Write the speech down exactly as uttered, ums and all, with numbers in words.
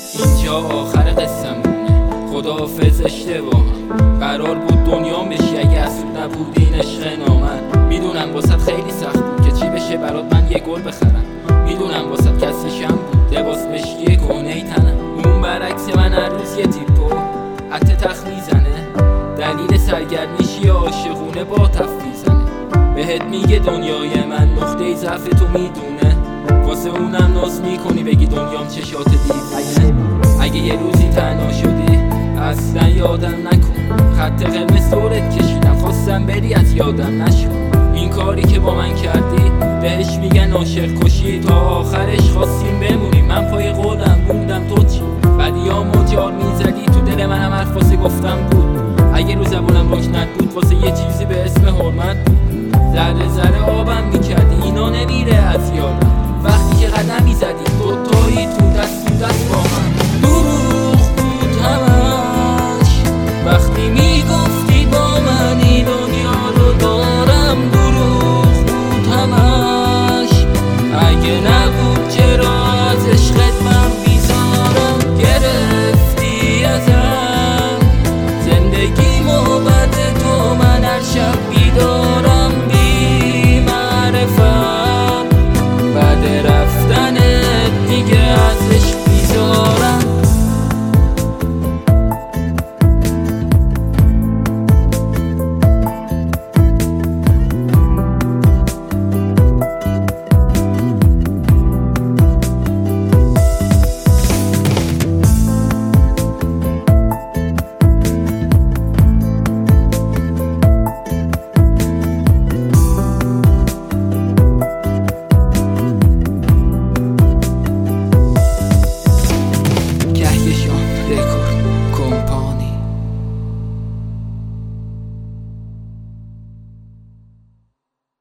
اینجا آخر قصه‌مونه، خداحافظ اشتباهم. قرار بود دنیام بشی اگه اصول نبود این عشق نامن. میدونم واسط خیلی سخت بود که چی بشه برات من یه گل بخرم. میدونم واسط کسشم بود لباس مشکی کهنه تنم. اون برعکس من هر روز یه تیپو عطه تخ میزنه. دلیل سرگرمیشی عاشقونه با تف میزنه. بهت میگه دنیای من نقطه ضعف تو میدونه. واسه اونم ناز میکنی بگی دنیام چشات دیوونه. اگه یه روزی تنها شدی اصلا یادم نکن. خط قرمز دورت کشیدم خواستم بری از یادم نشو. این کاری که با من کردی بهش میگن عاشق کشی. تا آخرش خواستیم بمونیم من پای قولم موندم تو چی؟ بدیامو جار میزدی تو دل منم حرف واسه گفتم بود. اگه رو زبونم رکنت بود واسه یه چیزی به اسم حرمت بود. ذره ذره آبم میکردی اینا نمیره از یادم. وقتی که قدم میزدی دوتایی تو دست تو دست با